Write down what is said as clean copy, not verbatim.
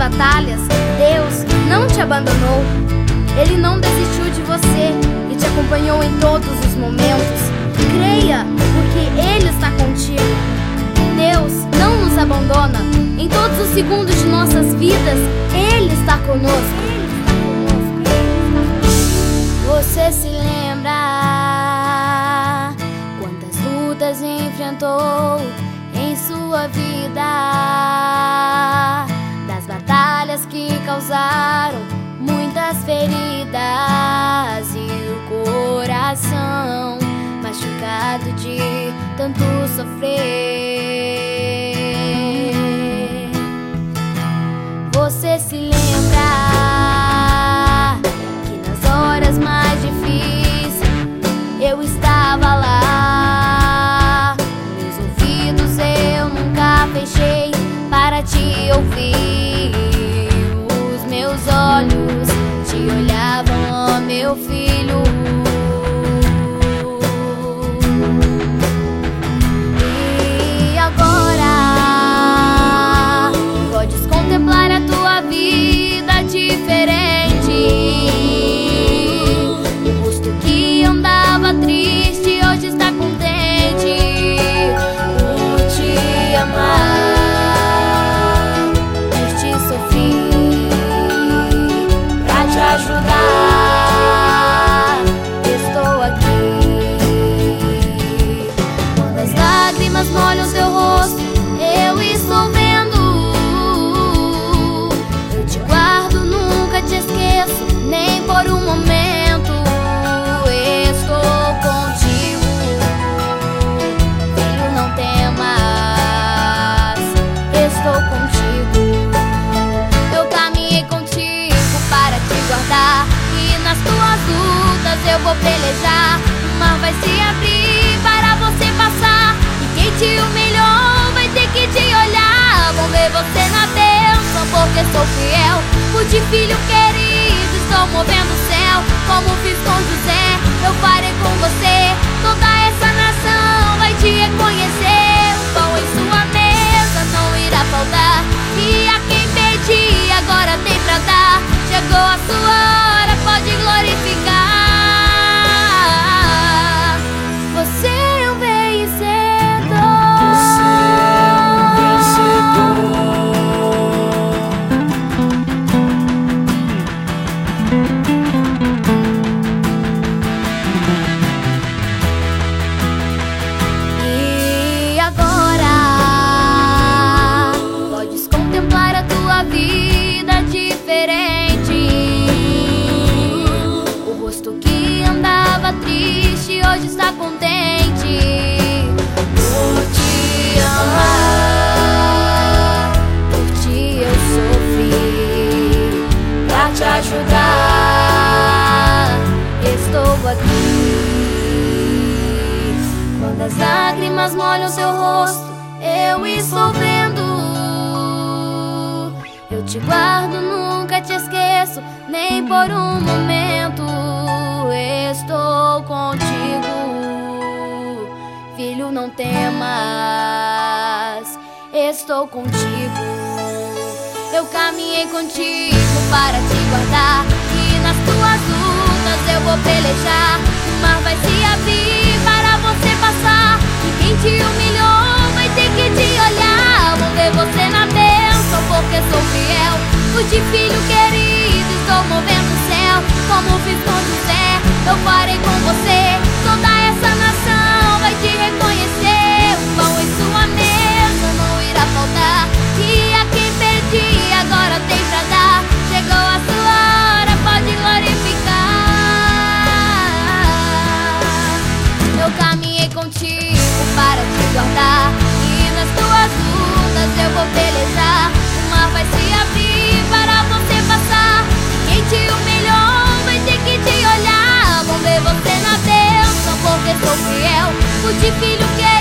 batalhas, Deus não te abandonou. Ele não desistiu de você e te acompanhou em todos os momentos. Creia, porque Ele está contigo. Deus não nos abandona. Em todos os segundos de nossas vidas, Ele está conosco. Você se lembra quantas lutas enfrentou em sua vida, das batalhas que causaram muitas feridas e o coração machucado de tanto sofrer. Você se lembra que nas horas mais difíceis eu estava lá. Meus ouvidos eu nunca fechei para te ouvir. Os meus olhos te olhavam, ó meu filho. E agora podes contemplar a tua vida diferente. O rosto que andava triste hoje está contente por te amar, por te sofrer, pra te ajudar. Estou aqui. Quando as lágrimas molham teu rosto, eu estou vendo. Eu te guardo, nunca te esqueço, nem por um momento. Estou contigo, filho, não temas. Estou contigo. Eu caminhei contigo para te guardar, e nas tuas lutas eu vou pelejar. O mar vai se abrir para você passar, e quem te humilhou vai ter que te olhar. Vão ver você na bênção, porque sou fiel. Pude, filho querido, estou movendo o céu. Como fiz com José, eu farei com você. Toda essa nação vai te reconhecer. O pão em sua mesa não irá faltar, e a quem pedi agora tem pra dar. Chegou a sua hora, pode glorificar. Você é um vencedor. Você é um vencedor. E agora podes contemplar a tua vida diferente. O rosto que andava triste hoje está contente por te amar. Por ti eu sofri, pra te ajudar. Estou aqui. Quando as lágrimas molham seu rosto, eu estou vendo. Eu te guardo, nunca te esqueço, nem por um momento. Estou contigo, filho, não temas. Estou contigo. Eu caminhei contigo para te guardar, e nas tuas lutas eu vou pelejar. O mar vai se abrir para você passar, e quem te humilhou vai ter que te olhar. Vão ver você na bênção, porque sou fiel. Pude, filho querido, estou movendo o céu. Como fiz com José, eu farei com você. Toda essa nação vai te reconhecer. O pão em sua mesa não irá faltar, e a quem perdi agora tem pra dar. Chegou a sua hora, pode glorificar. Eu caminhei contigo para te guardar, e nas tuas lutas eu vou pelejar. O mar vai se abrir para você passar, e quem te humilhou vai ter que te olhar. Vão ver você na bênção, porque sou fiel. Pude, filho querido,